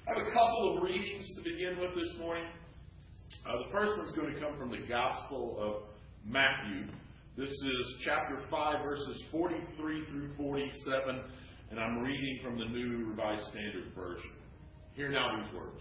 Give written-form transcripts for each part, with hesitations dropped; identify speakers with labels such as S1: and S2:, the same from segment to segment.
S1: I have a couple of readings to begin with this morning. The first one's going to come from the Gospel of Matthew. This is chapter 5, verses 43 through 47, and I'm reading from the New Revised Standard Version. Hear now these words.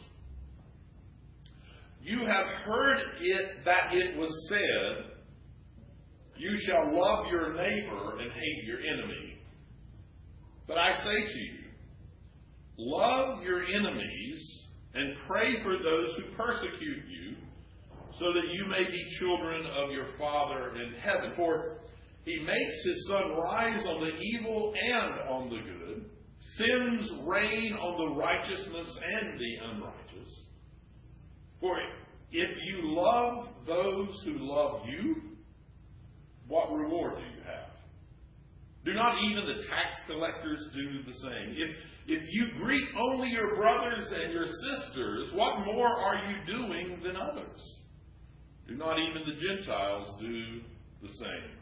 S1: You have heard that it was said, you shall love your neighbor and hate your enemy. But I say to you, love your enemies and pray for those who persecute you, so that you may be children of your Father in heaven. For he makes his sun rise on the evil and on the good, sends rain on the righteousness and the unrighteous. For if you love those who love you, what reward do you have? Do not even the tax collectors do the same? If you greet only your brothers and your sisters, what more are you doing than others? Do not even the Gentiles do the same?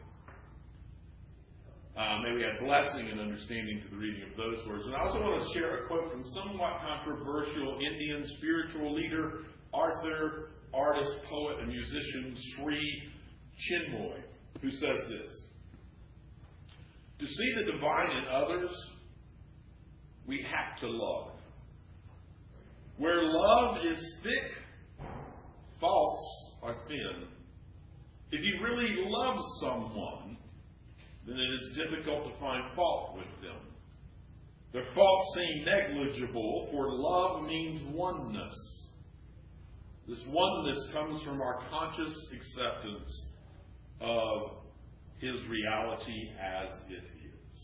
S1: May we have blessing and understanding to the reading of those words. And I also want to share a quote from somewhat controversial Indian spiritual leader, author, artist, poet, and musician Sri Chinmoy, who says this: to see the divine in others, we have to love. Where love is thick, faults are thin. If you really love someone, then it is difficult to find fault with them. Their faults seem negligible, for love means oneness. This oneness comes from our conscious acceptance of his reality as it is.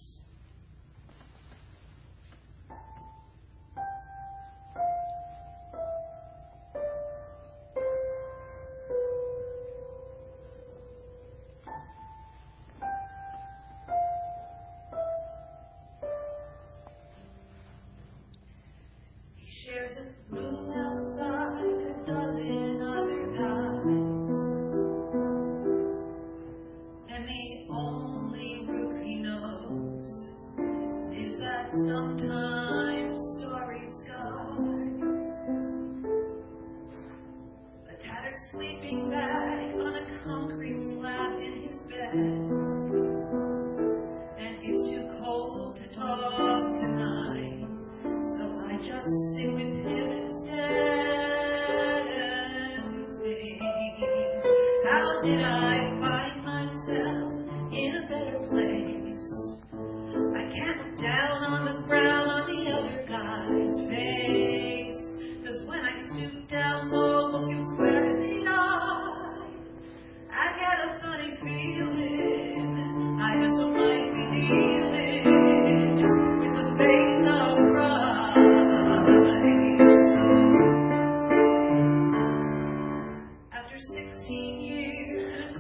S2: He shares a room outside a dozen other guys, and the only roof he knows is that sometimes starry sky. A tattered sleeping bag on a concrete slab in his bed, and it's too cold to talk tonight, so I just sit with him instead and think, how did I find myself in a better place? I can't look down on the ground on the other guy's face, 'cause when I stoop down low, look him square in the eye, I get a funny feeling I just might be dealing with the face of Christ. After 16 years in a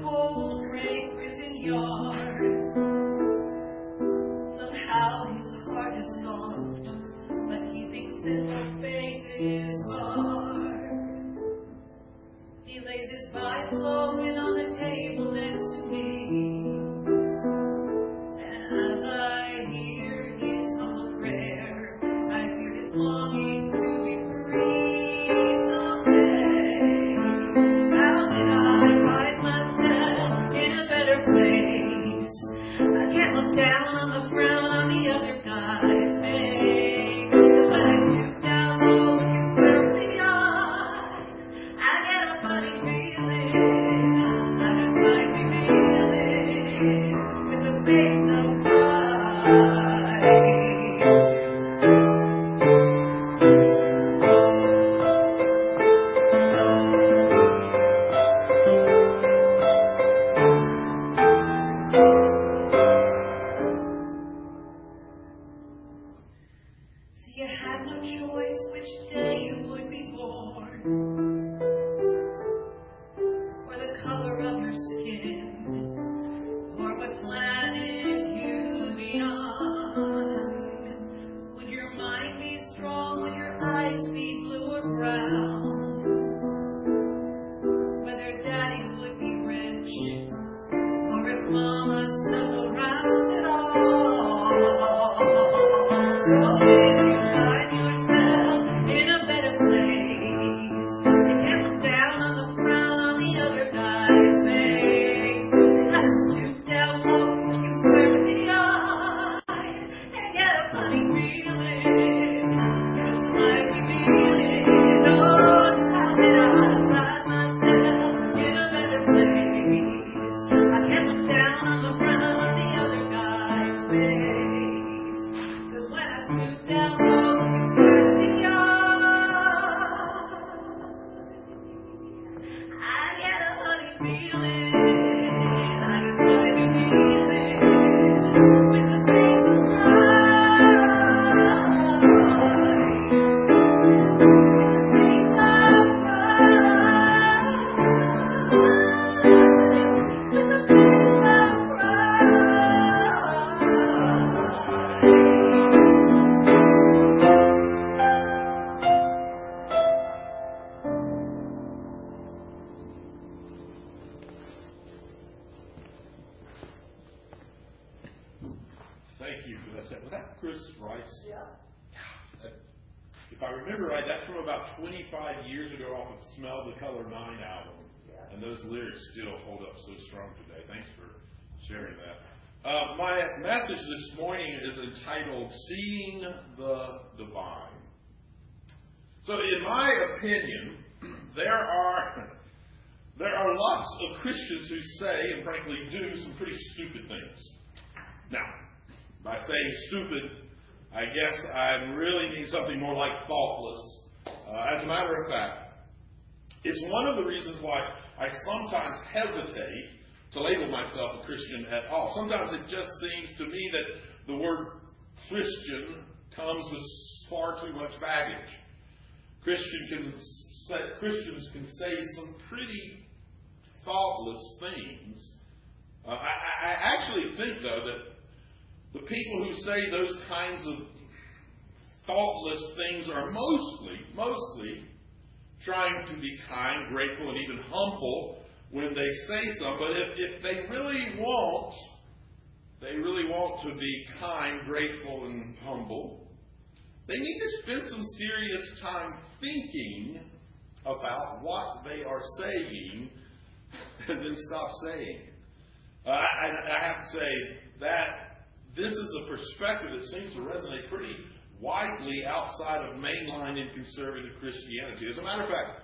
S1: noticed that? Was that Chris Rice?
S2: Yeah.
S1: If I remember right, that's from about 25 years ago off of Smell the Color 9 album.
S2: Yeah.
S1: And those lyrics still hold up so strong today. Thanks for sharing that. My message this morning is entitled, Seeing the Divine. So in my opinion, there are lots of Christians who say, and frankly do, some pretty stupid things. Now, by saying stupid, I guess I really mean something more like thoughtless. As a matter of fact, it's one of the reasons why I sometimes hesitate to label myself a Christian at all. Sometimes it just seems to me that the word Christian comes with far too much baggage. Christians can say some pretty thoughtless things. I actually think, though, that the people who say those kinds of thoughtless things are mostly trying to be kind, grateful, and even humble when they say so. But if they really want to be kind, grateful, and humble, they need to spend some serious time thinking about what they are saying and then stop saying. I have to say that this is a perspective that seems to resonate pretty widely outside of mainline and conservative Christianity. As a matter of fact,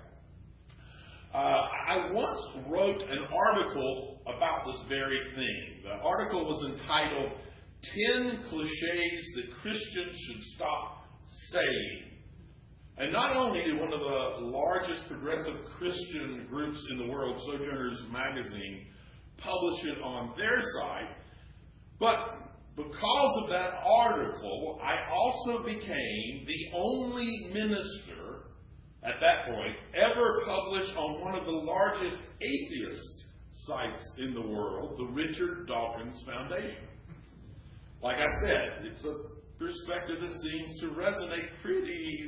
S1: I once wrote an article about this very thing. The article was entitled 10 Clichés That Christians Should Stop Saying. And not only did one of the largest progressive Christian groups in the world, Sojourners Magazine, publish it on their site, but because of that article, I also became the only minister at that point ever published on one of the largest atheist sites in the world, the Richard Dawkins Foundation. Like I said, it's a perspective that seems to resonate pretty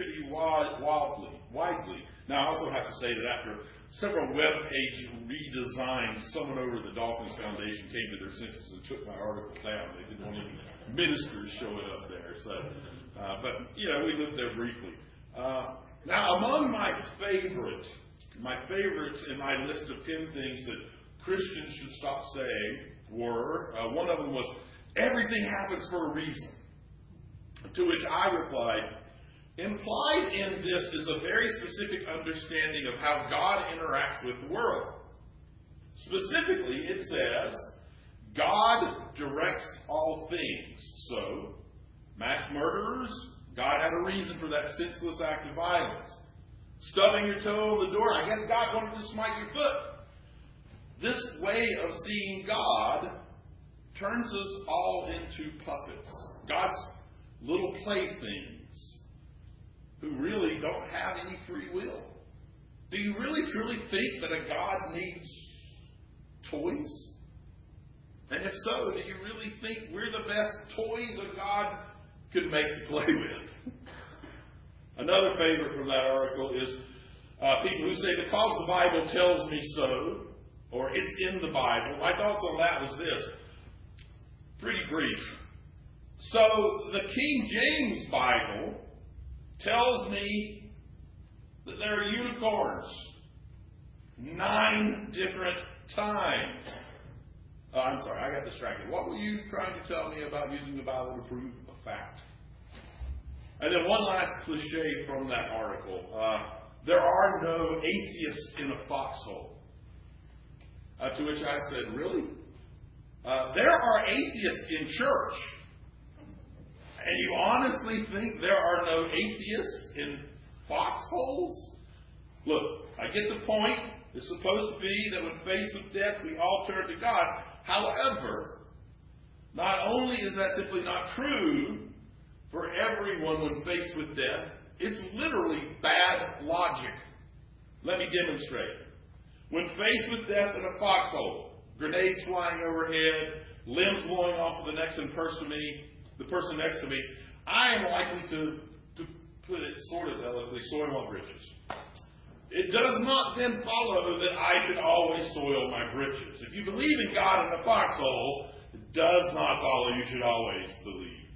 S1: widely. Now, I also have to say that after several web page redesigns, someone over at the Dawkins Foundation came to their senses and took my article down. They didn't want any ministers showing up there. So, but we lived there briefly. Now, among my favorites in my list of 10 things that Christians should stop saying were, one of them was, everything happens for a reason. To which I replied, implied in this is a very specific understanding of how God interacts with the world. Specifically, it says, God directs all things. So, mass murderers, God had a reason for that senseless act of violence. Stubbing your toe on the door, I guess God wanted to smite your foot. This way of seeing God turns us all into puppets. God's little playthings who really don't have any free will. Do you really truly think that a God needs toys? And if so, do you really think we're the best toys a God could make to play with? Another favorite from that article is people who say, because the Bible tells me so, or it's in the Bible. My thoughts on that was this. Pretty brief. So, the King James Bible tells me that there are unicorns 9 different times. I'm sorry, I got distracted. What were you trying to tell me about using the Bible to prove a fact? And then one last cliche from that article. There are no atheists in a foxhole. To which I said, really? There are atheists in church. And you honestly think there are no atheists in foxholes? Look, I get the point. It's supposed to be that when faced with death, we all turn to God. However, not only is that simply not true for everyone when faced with death, it's literally bad logic. Let me demonstrate. When faced with death in a foxhole, grenades flying overhead, limbs blowing off of the person next to me, I am likely to put it sort of delicately, soil my britches. It does not then follow that I should always soil my britches. If you believe in God in the foxhole, it does not follow you should always believe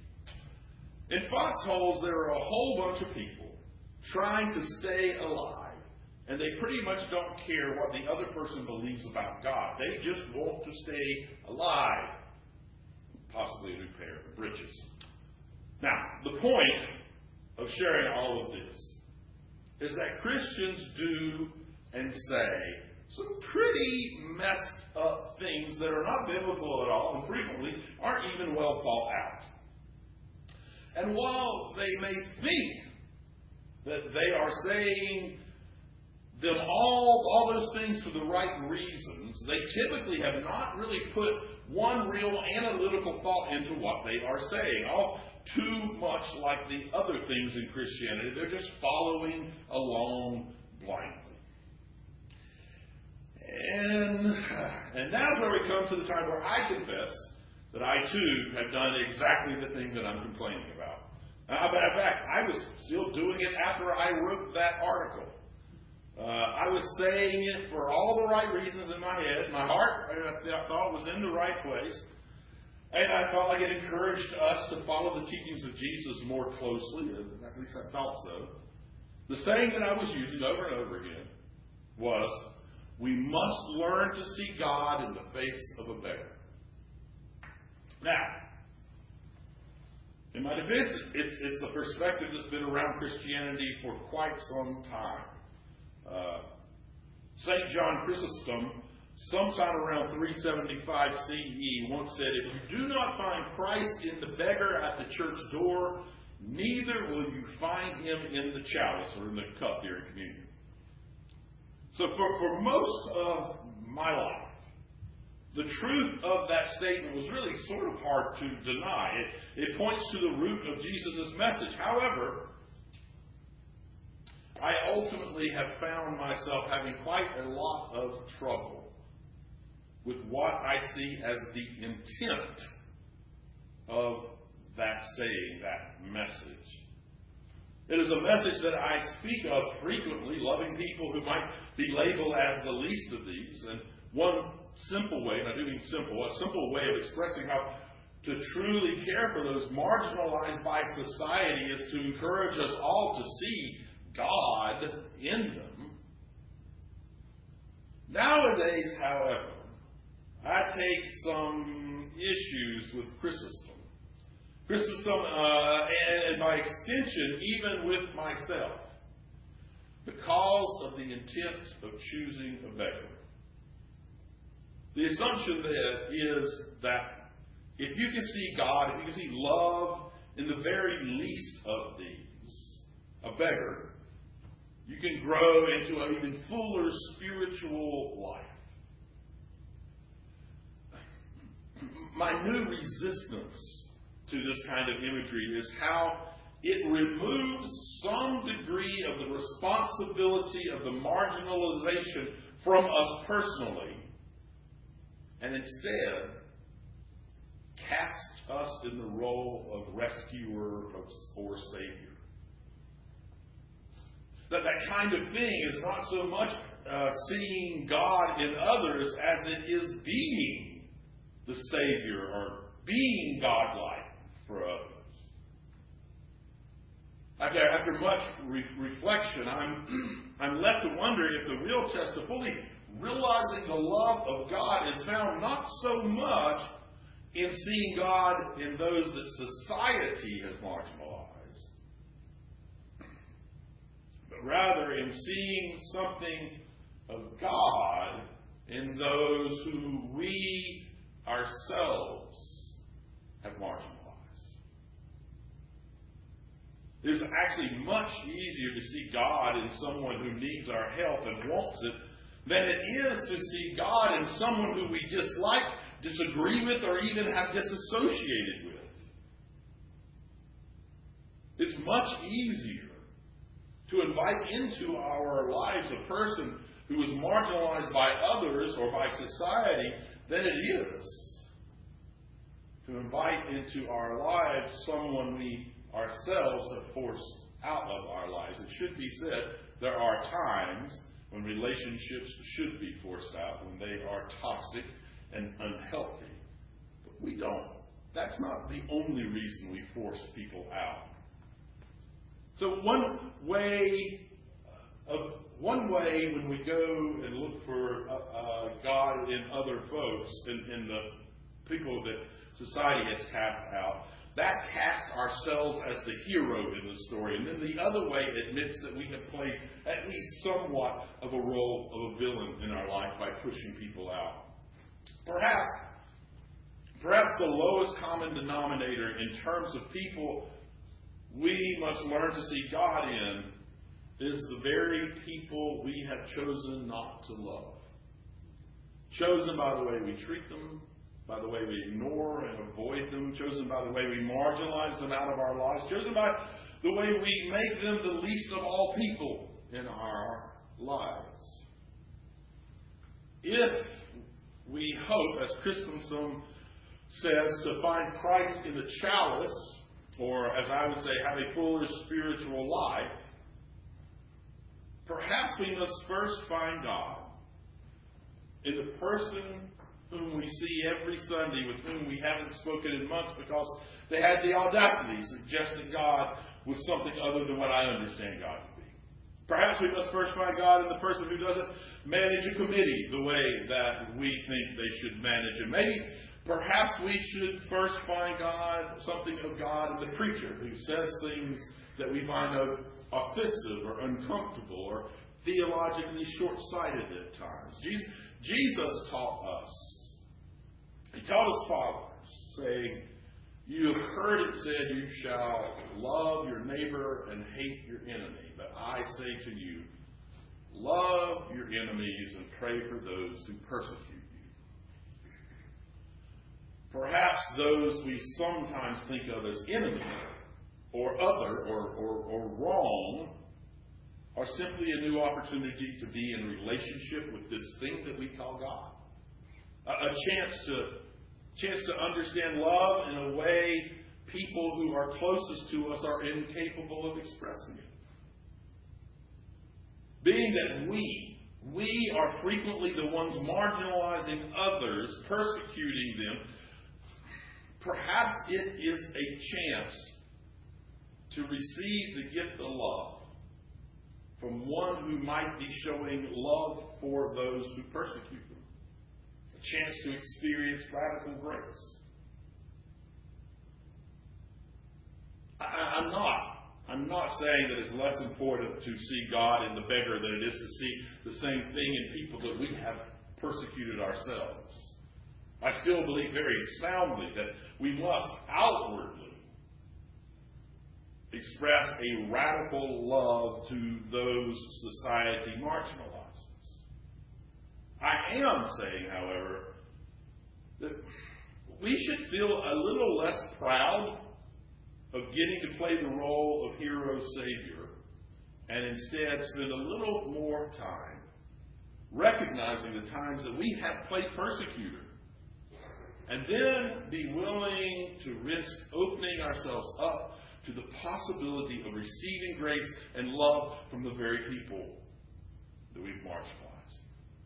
S1: In foxholes, there are a whole bunch of people trying to stay alive, and they pretty much don't care what the other person believes about God. They just want to stay alive. Possibly a new pair of breeches. Now, the point of sharing all of this is that Christians do and say some pretty messed up things that are not biblical at all and frequently aren't even well thought out. And while they may think that they are saying them all those things for the right reasons, they typically have not really put one real analytical thought into what they are saying. All too much like the other things in Christianity. They're just following along blindly. And that's where we come to the time where I confess that I too have done exactly the thing that I'm complaining about. But in fact, I was still doing it after I wrote that article. I was saying it for all the right reasons in my head. My heart, I thought, was in the right place. And I felt like it encouraged us to follow the teachings of Jesus more closely. At least I thought so. The saying that I was using over and over again was, we must learn to see God in the face of a beggar. Now, in my defense, it's a perspective that's been around Christianity for quite some time. St. John Chrysostom, sometime around 375 CE, once said, if you do not find Christ in the beggar at the church door, neither will you find him in the chalice or in the cup during communion. So for most of my life, the truth of that statement was really sort of hard to deny. It points to the root of Jesus' message. However, I ultimately have found myself having quite a lot of trouble with what I see as the intent of that saying, that message. It is a message that I speak of frequently, loving people who might be labeled as the least of these. And one simple way, and I do mean simple, a simple way of expressing how to truly care for those marginalized by society is to encourage us all to see God in them. Nowadays, however, I take some issues with Chrysostom. Chrysostom, and by extension, even with myself, because of the intent of choosing a beggar. The assumption there is that if you can see God, if you can see love in the very least of these, a beggar, you can grow into an even fuller spiritual life. My new resistance to this kind of imagery is how it removes some degree of the responsibility of the marginalization from us personally, and instead casts us in the role of rescuer or savior. That kind of thing is not so much seeing God in others as it is being the Savior or being godlike for others. After much reflection, I'm left to wonder if the real test of fully realizing the love of God is found not so much in seeing God in those that society has marginalized, but rather in seeing something of God in those who we ourselves have marginalized. It is actually much easier to see God in someone who needs our help and wants it than it is to see God in someone who we dislike, disagree with, or even have disassociated with. It's much easier to invite into our lives a person who is marginalized by others or by society than it is to invite into our lives someone we ourselves have forced out of our lives. It should be said, there are times when relationships should be forced out, when they are toxic and unhealthy. But we don't that's not the only reason we force people out. So one way when we go and look for God in other folks, in the people that society has cast out, that casts ourselves as the hero in the story. And then the other way admits that we have played at least somewhat of a role of a villain in our life by pushing people out. Perhaps the lowest common denominator in terms of people we must learn to see God in is the very people we have chosen not to love. Chosen by the way we treat them, by the way we ignore and avoid them, chosen by the way we marginalize them out of our lives, chosen by the way we make them the least of all people in our lives. If we hope, as Christendom says, to find Christ in the chalice, or as I would say, have a fuller spiritual life, perhaps we must first find God in the person whom we see every Sunday, with whom we haven't spoken in months because they had the audacity to suggest that God was something other than what I understand God to be. Perhaps we must first find God in the person who doesn't manage a committee the way that we think they should manage it. Perhaps we should first find something of God in the preacher who says things that we find offensive or uncomfortable or theologically short-sighted at times. Jesus taught us. He taught his followers, saying, "You have heard it said, you shall love your neighbor and hate your enemy. But I say to you, love your enemies and pray for those who persecute you." Perhaps those we sometimes think of as enemy or other or wrong are simply a new opportunity to be in relationship with this thing that we call God. A chance to understand love in a way people who are closest to us are incapable of expressing it. Being that we are frequently the ones marginalizing others, persecuting them, perhaps it is a chance to receive the gift of love from one who might be showing love for those who persecute them. A chance to experience radical grace. I'm not saying that it's less important to see God in the beggar than it is to see the same thing in people that we have persecuted ourselves. I still believe very soundly that we must outwardly express a radical love to those society marginalizes. I am saying, however, that we should feel a little less proud of getting to play the role of hero savior and instead spend a little more time recognizing the times that we have played persecutor, and then be willing to risk opening ourselves up to the possibility of receiving grace and love from the very people that we've marginalized.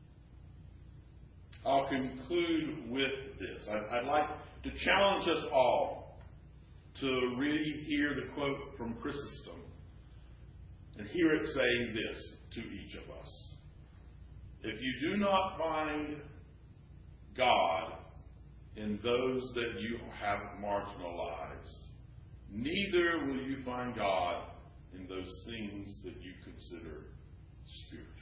S1: I'll conclude with this. I'd like to challenge us all to really hear the quote from Chrysostom and hear it saying this to each of us. If you do not find God in those that you have marginalized, neither will you find God in those things that you consider spiritual.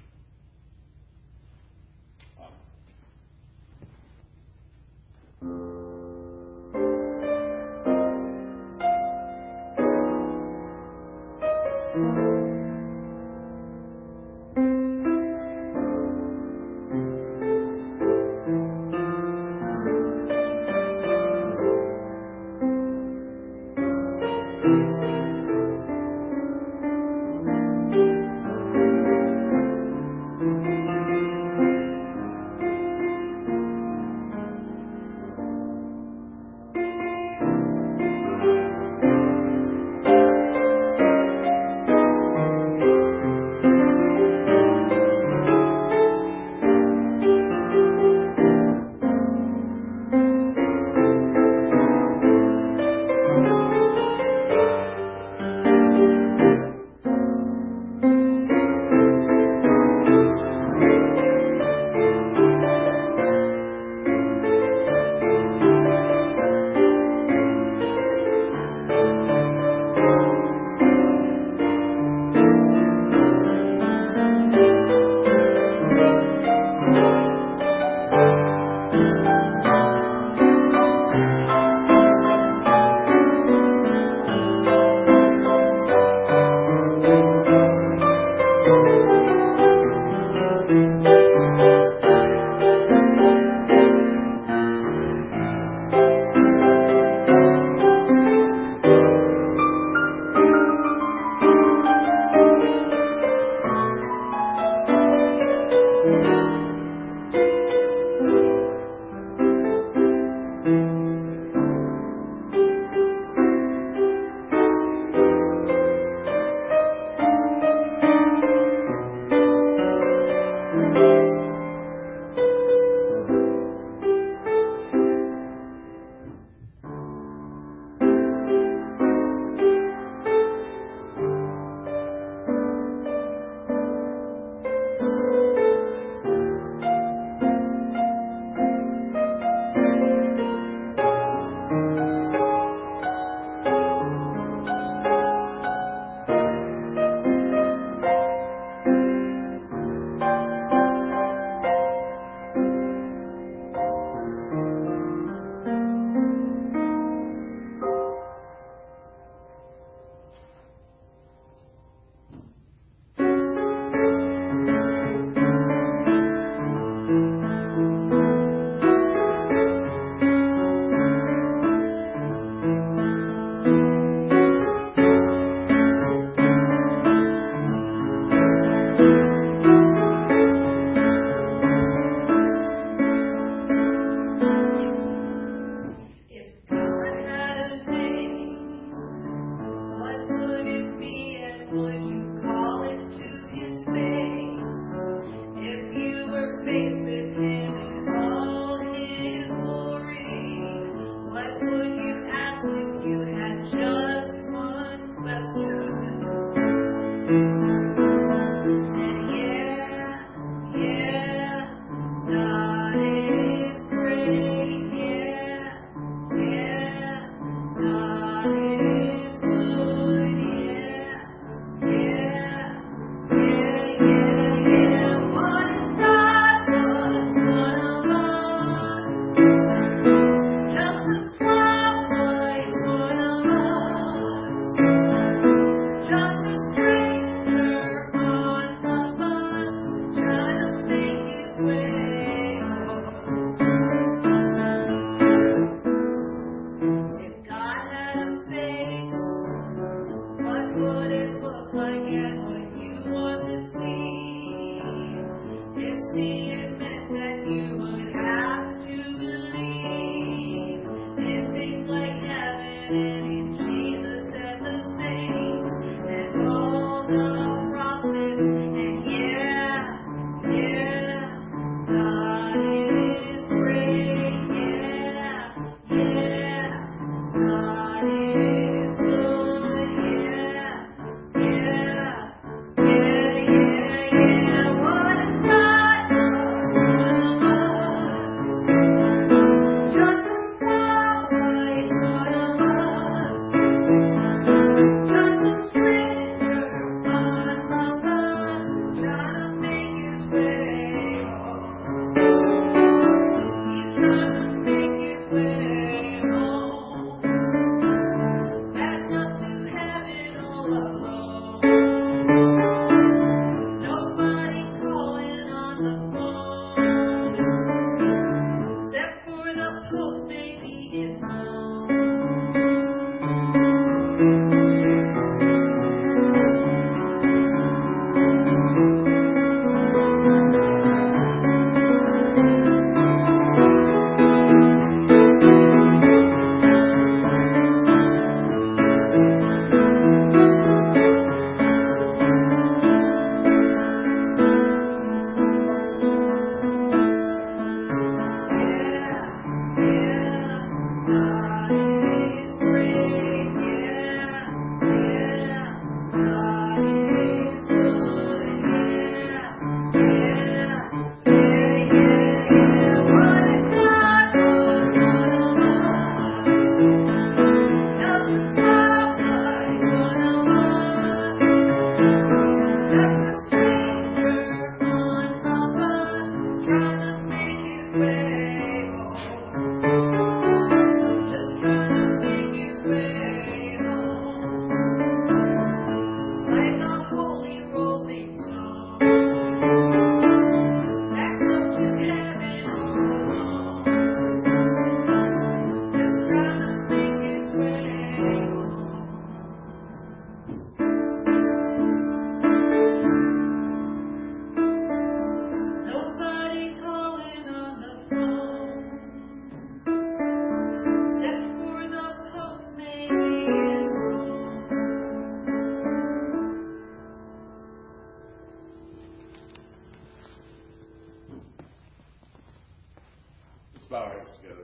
S1: Let's bow our heads together.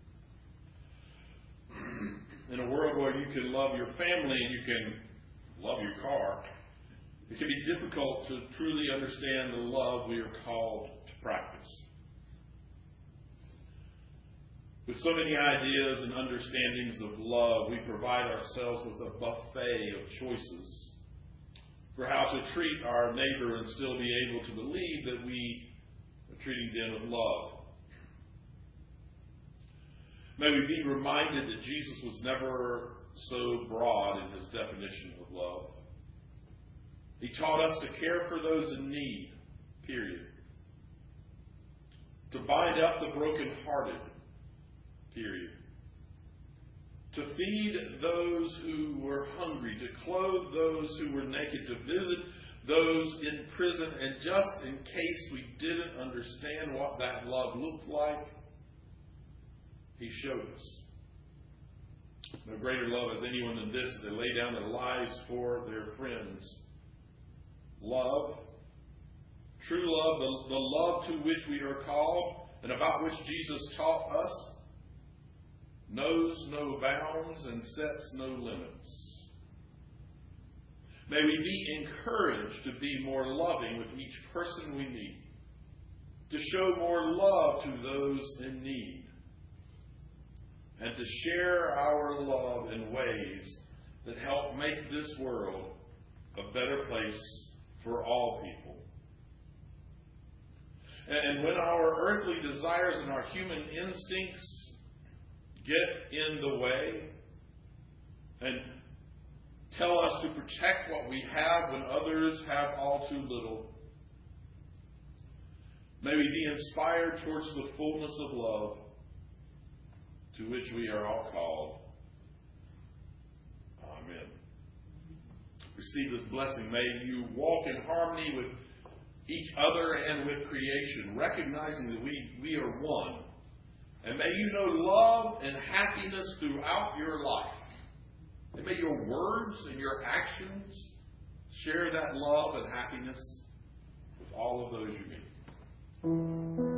S1: In a world where you can love your family and you can love your car, it can be difficult to truly understand the love we are called to practice. With so many ideas and understandings of love, we provide ourselves with a buffet of choices for how to treat our neighbor and still be able to believe that we are treating them with love. May we be reminded that Jesus was never so broad in his definition of love. He taught us to care for those in need, period. To bind up the brokenhearted, period. To feed those who were hungry, to clothe those who were naked, to visit those in prison, and just in case we didn't understand what that love looked like, he showed us. No greater love has anyone than this, that they lay down their lives for their friends. Love, true love, the love to which we are called and about which Jesus taught us, knows no bounds and sets no limits. May we be encouraged to be more loving with each person we meet, to show more love to those in need, and to share our love in ways that help make this world a better place for all people. And when our earthly desires and our human instincts get in the way and tell us to protect what we have when others have all too little, may we be inspired towards the fullness of love to which we are all called. Amen. Receive this blessing. May you walk in harmony with each other and with creation, recognizing that we are one. And may you know love and happiness throughout your life. And may your words and your actions share that love and happiness with all of those you meet.